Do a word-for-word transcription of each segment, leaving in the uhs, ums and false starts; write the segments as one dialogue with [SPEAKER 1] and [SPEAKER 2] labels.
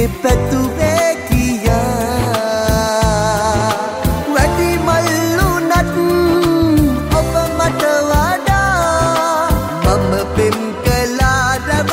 [SPEAKER 1] පැතුවේ කියා වැඩි මල්ලුනත් ඔබ මට වඩා මම පෙම් කළා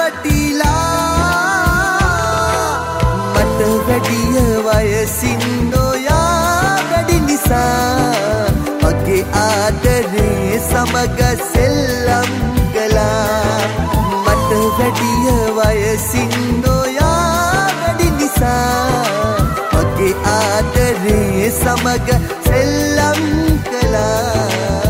[SPEAKER 1] රැවටිලා මට වැඩිය වයසින් නොයා වැඩි නිසා මගේ ආදරේ සමග සෙල්ලම් කළා මට වැඩිය වයසින් නොයා වැඩි නිසා මගේ ආදරේ සමග සෙල්ලම් කළා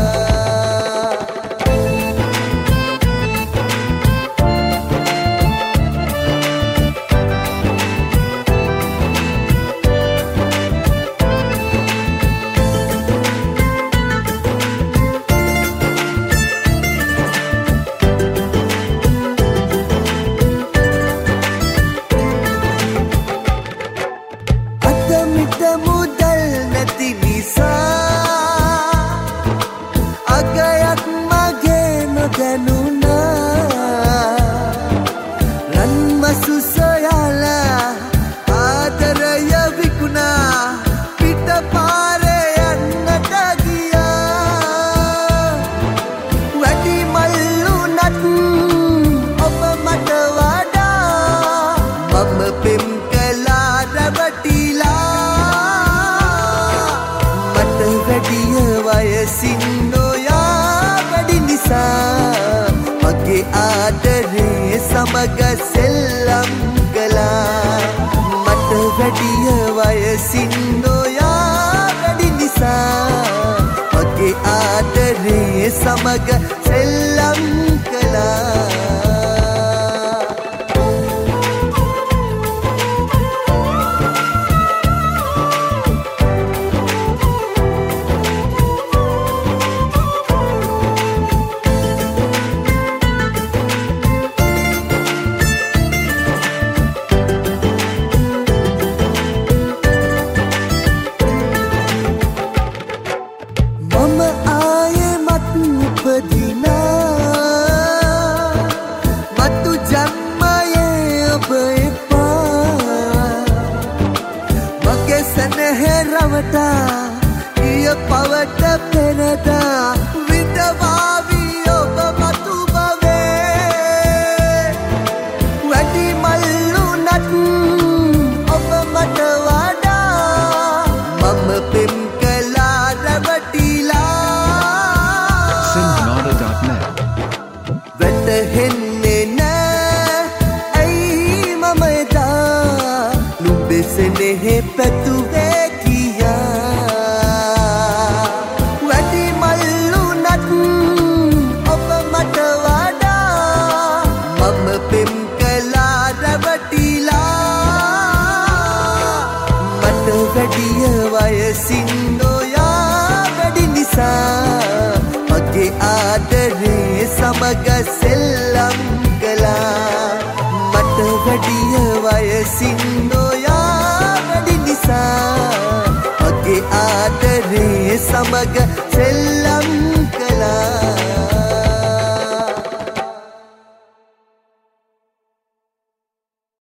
[SPEAKER 1] මුදල් නැති නිසා අගයක් මගේ නොදැනුණා රන්මසු සොයලා ආදරය විකුණා පිට පාරේ යන්නට ගියා වැඩි මල්ලුනත් ඔබ මට වඩා මම පෙම් කළා රැවටිලා වැඩිය වයසින් නොයා වැඩි නිසා මගේ ආදරේ සමග සෙල්ලම් කළා මට වැඩිය වයසින් නොයා වැඩි නිසා මගේ ආදරේ සමග සෙල්ලම් කළා මතු ජන්මයේ ඔබ එපා මගේ සැනහැ රවටා ඊය පවට පෙරදා විඳවාවී ඔබ මතු බවේ වැඩි මල්ලුනත් ඔබ මට වඩා මම පෙම් කළා රැවටිලා වැටහෙන්නේ නෑ ඇයි මම එදා නුඹෙසනෙහෙ පැතුවේ කියා වැඩි මල්ලුනත් ඔබ මට වඩා මම පෙම් කළා රැවටිලා මට වැඩිය වයසින් නොයා වැඩි නිසා මගේ ආදරේ සමග සෙල්ලම් කළා මට වැඩිය වයසින් නොයා වැඩි නිසා මගේ ආදරේ සමග සෙල්ලම්